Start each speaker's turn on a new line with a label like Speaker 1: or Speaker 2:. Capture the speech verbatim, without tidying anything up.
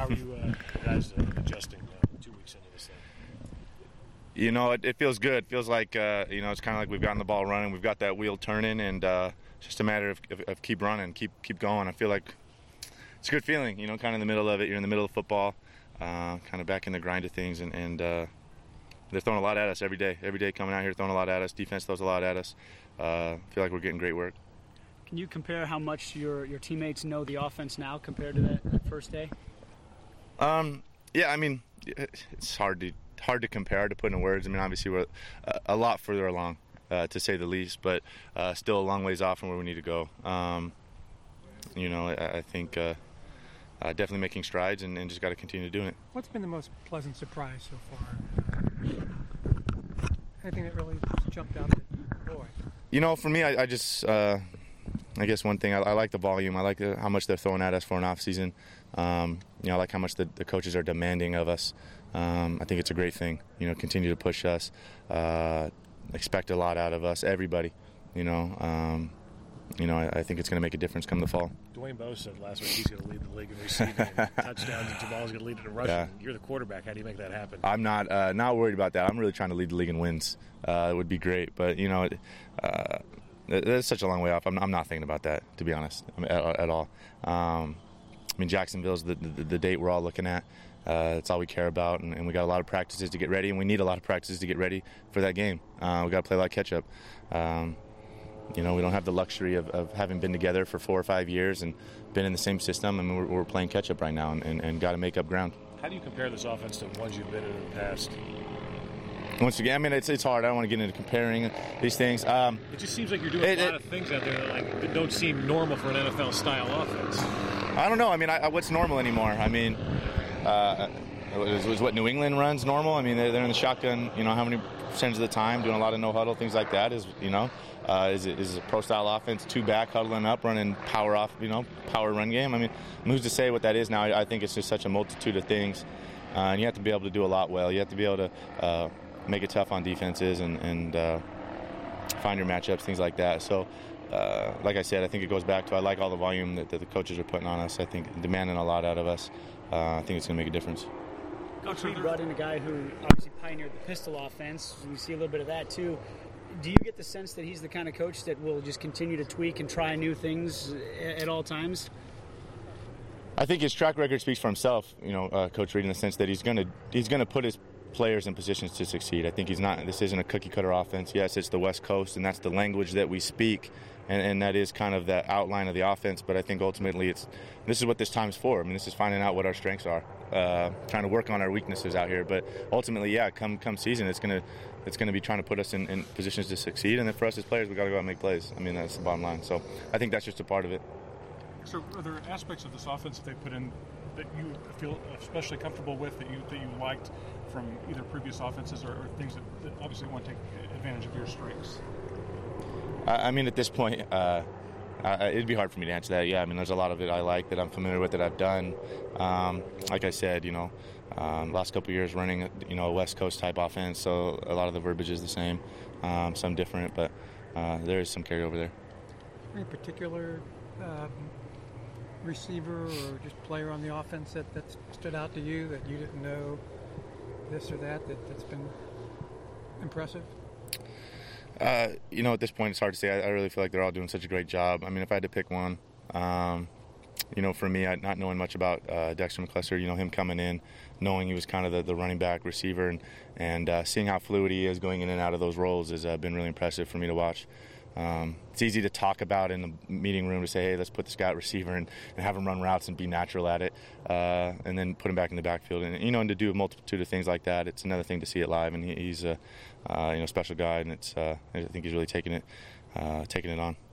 Speaker 1: How are you uh, guys uh, adjusting uh, two weeks into this thing?
Speaker 2: You know, it, it feels good. It feels like, uh, you know, it's kind of like we've gotten the ball running. We've got that wheel turning, and uh, it's just a matter of, of, of keep running, keep keep going. I feel like it's a good feeling, you know, kind of in the middle of it. You're in the middle of football, uh, kind of back in the grind of things, and, and uh, they're throwing a lot at us every day. Every day coming out here throwing a lot at us. Defense throws a lot at us. Uh, I feel like we're getting great work.
Speaker 3: Can you compare how much your, your teammates know the offense now compared to that, that first day?
Speaker 2: Um, yeah, I mean, it's hard to hard to compare, to put in words. I mean, obviously we're a, a lot further along, uh, to say the least, but uh, still a long ways off from where we need to go. Um, you know, I, I think uh, uh, definitely making strides, and, and just got to continue doing it.
Speaker 4: What's been the most pleasant surprise so far? Anything that really jumped out at boy?
Speaker 2: You know, for me, I, I just, uh, I guess one thing, I, I like the volume. I like the, how much they're throwing at us for an off season. Um, you know, I like how much the, the coaches are demanding of us. Um, I think it's a great thing. You know, continue to push us, uh, expect a lot out of us, everybody. You know, um, you know, I, I think it's going to make a difference come the fall.
Speaker 1: Dwayne Bowe said last week he's going to lead the league in receiving and touchdowns, and Jamal's going to lead it in rushing.
Speaker 2: Yeah.
Speaker 1: You're the quarterback. How do you make that happen?
Speaker 2: I'm not uh, not worried about that. I'm really trying to lead the league in wins. Uh, it would be great, but you know, it, uh, that's such a long way off. I'm, I'm not thinking about that, to be honest, I mean, at, at all. Um, I mean, Jacksonville's the, the, the date we're all looking at. Uh, that's all we care about, and, and we got a lot of practices to get ready, and we need a lot of practices to get ready for that game. Uh, we got to play a lot of catch-up. Um, you know, we don't have the luxury of, of having been together for four or five years and been in the same system, and we're, we're playing catch-up right now, and, and, and got to make up ground.
Speaker 1: How do you compare this offense to ones you've been in in the past?
Speaker 2: Once again, I mean, it's it's hard. I don't want to get into comparing these things. Um,
Speaker 1: it just seems like you're doing
Speaker 2: it,
Speaker 1: a lot
Speaker 2: it,
Speaker 1: of things out there that, like, that don't seem normal for an N F L-style offense.
Speaker 2: I don't know. I mean, I, what's normal anymore? I mean, uh, is, is what New England runs normal? I mean, they're, they're in the shotgun, you know, how many percentage of the time, doing a lot of no-huddle, things like that. Is, you know, uh, is, it, is it a pro-style offense, two back, huddling up, running power off, you know, power run game? I mean, who's to say what that is now? I, I think it's just such a multitude of things, uh, and you have to be able to do a lot well. You have to be able to uh, make it tough on defenses and, and uh, find your matchups, things like that. So, uh, like I said, I think it goes back to I like all the volume that, that the coaches are putting on us. I think demanding a lot out of us. Uh, I think it's going to make a difference.
Speaker 3: Coach Reid brought in a guy who obviously pioneered the pistol offense. We see a little bit of that too. Do you get the sense that he's the kind of coach that will just continue to tweak and try new things at all times?
Speaker 2: I think his track record speaks for himself. You know, uh, Coach Reid, in the sense that he's going to he's going to put his players in positions to succeed. I think he's not. This isn't a cookie cutter offense. Yes, it's the West Coast, and that's the language that we speak, and, and that is kind of the outline of the offense. But I think ultimately, it's this is what this time's for. I mean, this is finding out what our strengths are, uh, trying to work on our weaknesses out here. But ultimately, yeah, come come season, it's gonna it's gonna be trying to put us in, in positions to succeed. And then for us as players, we got to go out and make plays. I mean, that's the bottom line. So I think that's just a part of it.
Speaker 5: So, are there aspects of this offense that they put in that you feel especially comfortable with, that you that you liked from either previous offenses, or, or things that, that obviously want to take advantage of your strengths?
Speaker 2: I mean, at this point, uh, uh, it'd be hard for me to answer that. Yeah, I mean, there's a lot of it I like that I'm familiar with, that I've done. Um, like I said, you know, um, last couple of years running, you know, a West Coast type offense, so a lot of the verbiage is the same, um, some different, but uh, there is some carryover there.
Speaker 4: Any particular um, receiver or just player on the offense that, that stood out to you that you didn't know this or that, that that's been impressive?
Speaker 2: Uh, you know, at this point, it's hard to say. I, I really feel like they're all doing such a great job. I mean, if I had to pick one, um, you know, for me, I, not knowing much about uh, Dexter McCluster, you know, him coming in, knowing he was kind of the, the running back receiver, and, and uh, seeing how fluid he is going in and out of those roles has uh, been really impressive for me to watch. Um, it's easy to talk about in the meeting room to say, hey, let's put this guy at receiver and, and have him run routes and be natural at it, uh, and then put him back in the backfield. And, you know, and to do a multitude of things like that, it's another thing to see it live. And he, he's a uh, you know, special guy, and it's uh, I think he's really taking it, uh, taking it on.